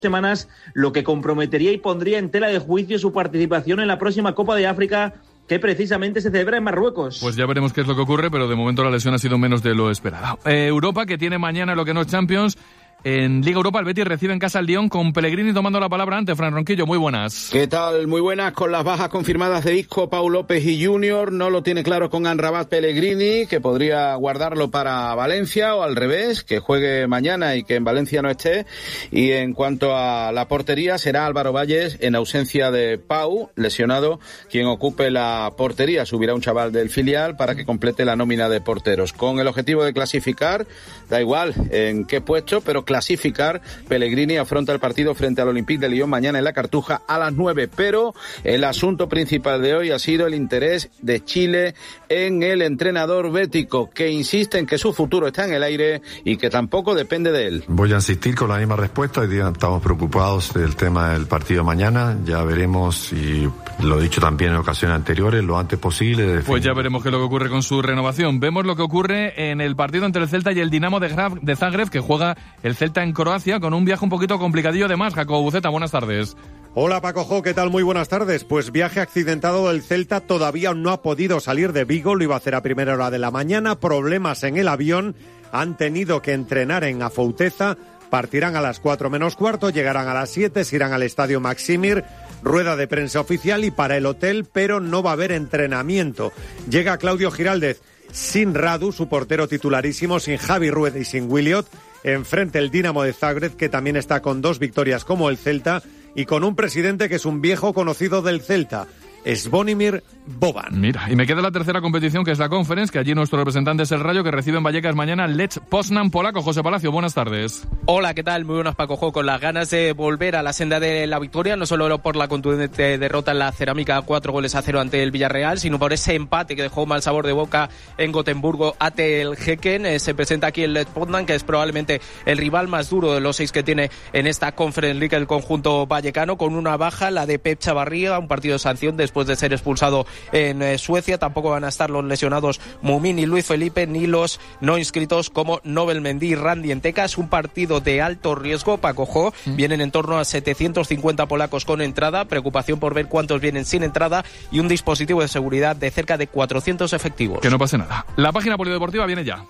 semanas, lo que comprometería y pondría en tela de juicio su participación en la próxima Copa de África, que precisamente se celebra en Marruecos. Pues ya veremos qué es lo que ocurre, pero de momento la lesión ha sido menos de lo esperado. Europa, que tiene mañana lo que no es Champions. En Liga Europa, el Betis recibe en casa al Lyon con Pellegrini tomando la palabra ante Fran Ronquillo. Muy buenas. ¿Qué tal? Muy buenas. Con las bajas confirmadas de Isco, Pau López y Junior, no lo tiene claro con Amrabat Pellegrini, que podría guardarlo para Valencia, o al revés, que juegue mañana y que en Valencia no esté. Y en cuanto a la portería, será Álvaro Valles, en ausencia de Pau, lesionado, quien ocupe la portería. Subirá un chaval del filial para que complete la nómina de porteros. Con el objetivo de clasificar, da igual en qué puesto, pero clasificar, Pellegrini afronta el partido frente al Olympique de Lyon mañana en la Cartuja a las 9, pero el asunto principal de hoy ha sido el interés de Chile en el entrenador bético, que insiste en que su futuro está en el aire y que tampoco depende de él. Voy a insistir con la misma respuesta. Hoy día estamos preocupados del tema del partido mañana, ya veremos, y lo he dicho también en ocasiones anteriores, lo antes posible. Pues ya veremos qué es lo que ocurre con su renovación. Vemos lo que ocurre en el partido entre el Celta y el Dinamo de Zagreb, que juega el Celta en Croacia, con un viaje un poquito complicadillo de más. Jacobo Buceta, buenas tardes. Hola Paco Jo, ¿qué tal? Muy buenas tardes. Pues viaje accidentado del Celta, todavía no ha podido salir de Vigo, lo iba a hacer a primera hora de la mañana, problemas en el avión, han tenido que entrenar en Afouteza, partirán a las 4 menos cuarto, llegarán a las 7, se irán al estadio Maximir, rueda de prensa oficial y para el hotel, pero no va a haber entrenamiento. Llega Claudio Giraldez sin Radu, su portero titularísimo, sin Javi Rueda y sin Williot. Enfrente el Dinamo de Zagreb, que también está con 2 victorias como el Celta, y con un presidente que es un viejo conocido del Celta, Zvonimir Boban. Mira, y me queda la tercera competición, que es la Conference, que allí nuestro representante es el Rayo, que recibe en Vallecas mañana Lech Poznan polaco. José Palacio, buenas tardes. Hola, ¿qué tal? Muy buenas, Paco Jo, con las ganas de volver a la senda de la victoria, no solo por la contundente derrota en la Cerámica 4-0 ante el Villarreal, sino por ese empate que dejó mal sabor de boca en Gotemburgo ante el Häcken. Se presenta aquí el Lech Poznan, que es probablemente el rival más duro de los 6 que tiene en esta Conference League el conjunto vallecano, con una baja, la de Pep Chavarría, un partido de sanción después de ser expulsado en Suecia. Tampoco van a estar los lesionados Mumín y Luis Felipe, ni los no inscritos como Nobel Mendy y Randy Enteca. Es un partido de alto riesgo, Paco Jo. Vienen en torno a 750 polacos con entrada, preocupación por ver cuántos vienen sin entrada, y un dispositivo de seguridad de cerca de 400 efectivos. Que no pase nada. La página polideportiva viene ya.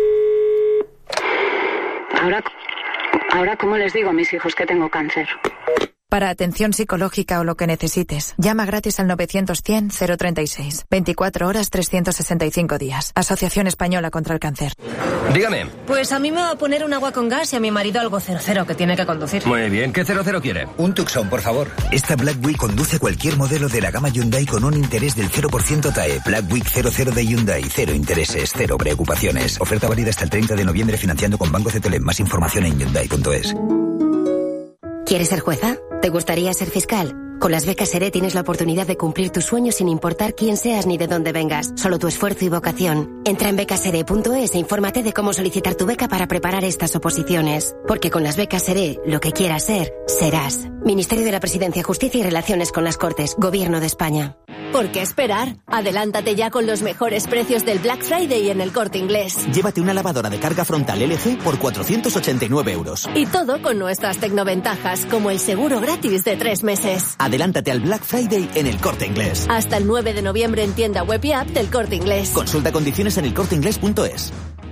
Ahora, ¿cómo les digo a mis hijos que tengo cáncer? Para atención psicológica o lo que necesites, llama gratis al 900-100-036. 24 horas, 365 días. Asociación Española contra el Cáncer. Dígame. Pues a mí me va a poner un agua con gas y a mi marido algo 00 que tiene que conducir. Muy bien. ¿Qué 00 quiere? Un Tucson, por favor. Esta Black Week conduce cualquier modelo de la gama Hyundai con un interés del 0% TAE. Black Week 00 de Hyundai. 0 intereses, 0 preocupaciones. Oferta válida hasta el 30 de noviembre financiando con Banco CTLM. Más información en Hyundai.es. ¿Quieres ser jueza? ¿Te gustaría ser fiscal? Con las becas SERE tienes la oportunidad de cumplir tus sueños sin importar quién seas ni de dónde vengas, solo tu esfuerzo y vocación. Entra en becasere.es e infórmate de cómo solicitar tu beca para preparar estas oposiciones. Porque con las becas SERE, lo que quieras ser, serás. Ministerio de la Presidencia, Justicia y Relaciones con las Cortes, Gobierno de España. ¿Por qué esperar? Adelántate ya con los mejores precios del Black Friday en El Corte Inglés. Llévate una lavadora de carga frontal LG por 489 euros. Y todo con nuestras tecnoventajas, como el seguro gratis de 3 meses. Adelántate al Black Friday en El Corte Inglés. Hasta el 9 de noviembre en tienda web y app del Corte Inglés. Consulta condiciones en elcorteinglés.es.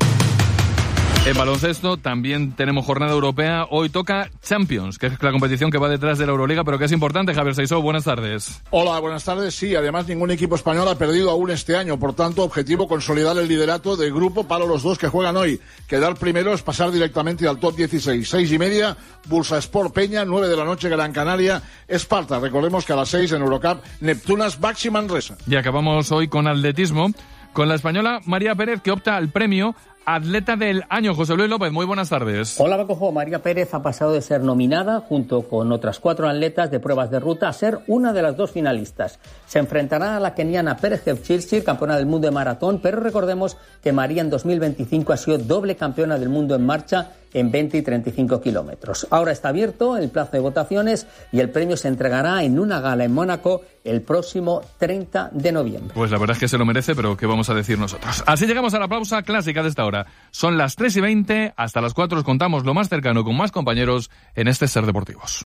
En baloncesto también tenemos jornada europea. Hoy toca Champions, que es la competición que va detrás de la Euroliga, pero que es importante. Javier Seisó, buenas tardes. Hola, buenas tardes. Sí, además ningún equipo español ha perdido aún este año. Por tanto, objetivo consolidar el liderato del grupo para los 2 que juegan hoy. Quedar primero es pasar directamente al top 16. 6:30, Bursaspor Peña, 9 de la noche, Gran Canaria, Esparta. Recordemos que a las 6 en Eurocup, Neptunas, Baxi Manresa. Y acabamos hoy con atletismo, con la española María Pérez, que opta al premio Atleta del Año. José Luis López, muy buenas tardes. Hola, Paco. María Pérez ha pasado de ser nominada, junto con otras 4 atletas de pruebas de ruta, a ser una de las 2 finalistas. Se enfrentará a la keniana Pérez Jepchirchir, campeona del mundo de maratón, pero recordemos que María en 2025 ha sido doble campeona del mundo en marcha en 20 y 35 kilómetros. Ahora está abierto el plazo de votaciones y el premio se entregará en una gala en Mónaco el próximo 30 de noviembre. Pues la verdad es que se lo merece, pero ¿qué vamos a decir nosotros? Así llegamos a la pausa clásica de esta hora. hora. Son las 3:20, hasta las 4 os contamos lo más cercano con más compañeros en este Ser Deportivos.